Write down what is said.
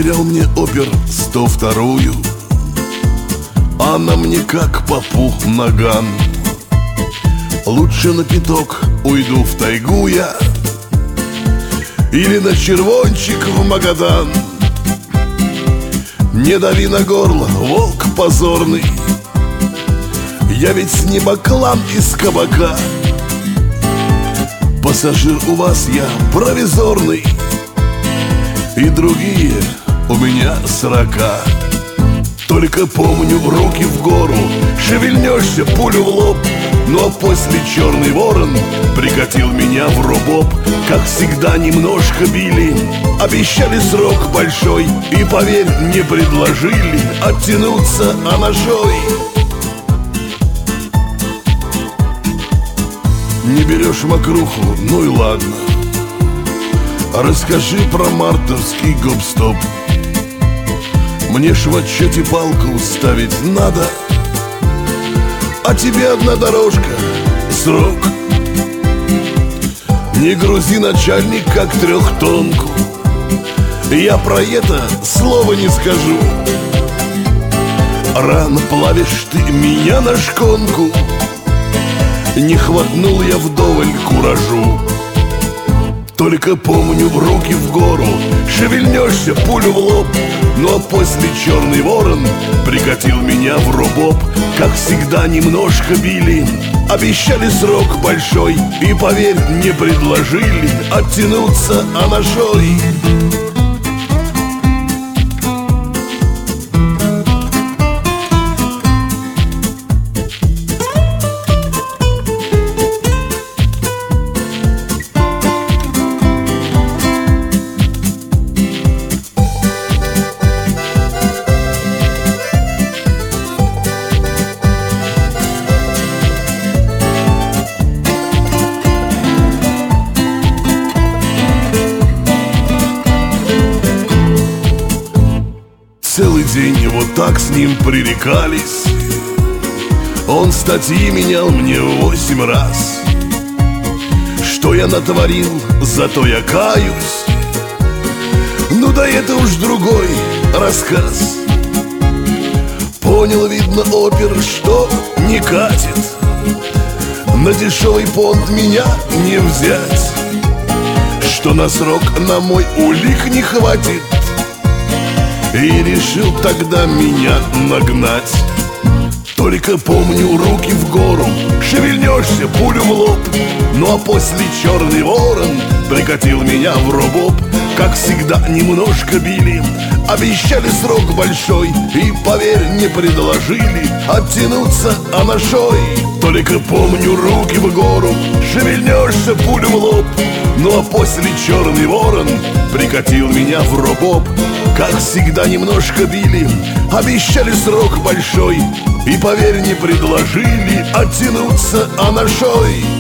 потерял мне опер 102-ю. Она мне как попу наган. Лучше на пяток уйду в тайгу я, или на червончик в Магадан. Не дави на горло, волк позорный, я ведь не баклан из кабака. Пассажир у вас я провизорный, и другие у меня 40. Только помню, руки в гору, шевельнешься, пулю в лоб. Ну а после черный ворон прикатил меня в робоп. Как всегда немножко били, обещали срок большой, и, поверь, не предложили оттянуться анашой. Не берешь мокруху, ну и ладно. Расскажи про мартовский гоп-стоп. Мне ж в отчете палку ставить надо, а тебе одна дорожка, срок. Не грузи, начальник, как трехтонку, я про это слова не скажу. Рано плавишь ты меня на шконку, не хватнул я вдоволь куражу. Только помню, руки в гору, шевельнешься, пулю в лоб. Ну а после черный ворон прикатил меня в робоп. Как всегда немножко били, обещали срок большой, и, поверь, не предложили оттянуться анашой. Целый день вот так с ним пререкались. Он статьи менял мне 8 раз. Что я натворил, зато я каюсь. Ну да это уж другой рассказ. Понял, видно, опер, что не катит. На дешевый понт меня не взять, что на срок на мой улик не хватит. И решил тогда меня нагнать. Только помню, руки в гору, шевельнешься, пулю в лоб. Ну а после черный ворон прикатил меня в робоп. Как всегда немножко били, обещали срок большой, и, поверь, не предложили оттянуться анашой. Только помню, руки в гору, шевельнешься, пулю в лоб. Ну а после черный ворон прикатил меня в робоп. Как всегда немножко били, обещали срок большой, и, поверь, не предложили оттянуться анашой.